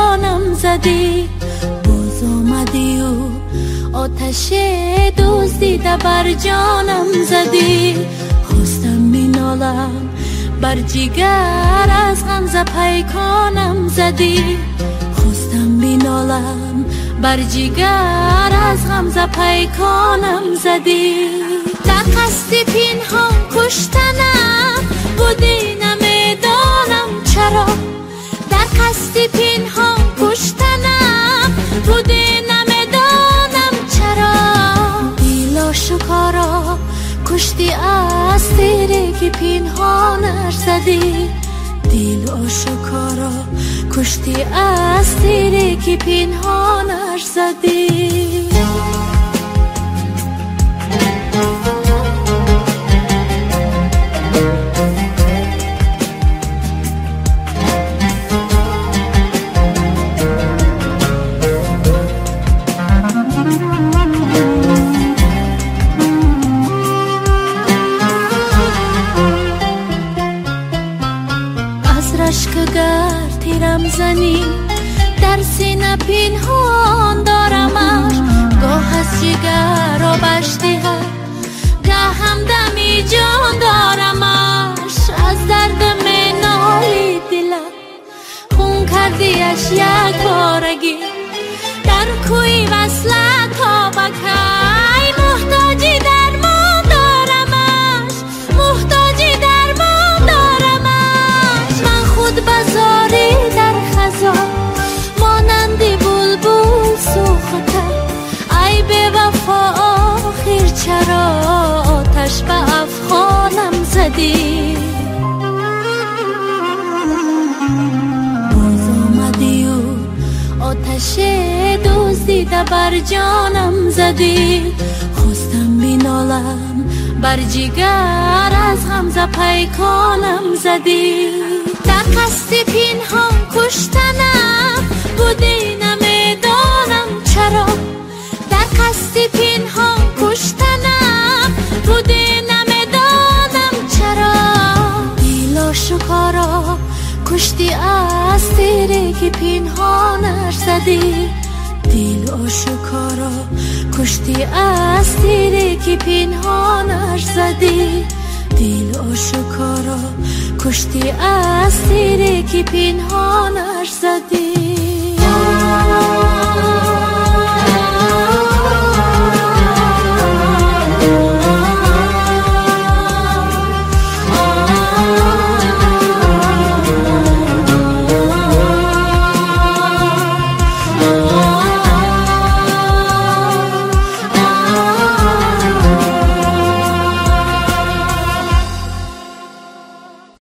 جانم زدی. باز آمدی و آتش دزدیده بر جانم زدی. خواستم بینالم بر جگر از غمزه پیکانم زدی. خواستم بینالم بر جگر از غمزه پیکانم زدی. در قصد پنهان کشتنم بودی نمیدانم چرا. در قصد پنهان کشتنم بودی نمیدانم چرا. دل آشکارا کشتی از تیری که پنهانش زدی. دل آشکارا کشتی از تیری که پنهانش زدی. رشکگر تیرم زنی در سینه پنهان دارمش. گاه از جگر را بشتی ها گه هم دمی جان دارمش. از درد می نالی دلم خون کردیش یک بارگی. در کوی وصلت ها بکی محتاجی درمان دارمش. محتاجی درمان دارمش. من خود بزاری در خزان مانندی بلبل سوخته. ای بی وفا آخر چرا آتش به افغانم زدی. باز آمدی و آتش دزدیده بر جانم زدی. خواستم بینالم بر جگر از غمزه پیکانم زدی. در قصد پنهان کشتنم بودی نمیدانم چرا. در قصد پنهان کشتنم بودی نمیدانم چرا. دل آشکارا کشتی از تیری که پنهانش زدی. دل آشکارا کشتی از تیری که پنهانش زدی. دل آشکارا کشتی از تیری که پنهانش زدی.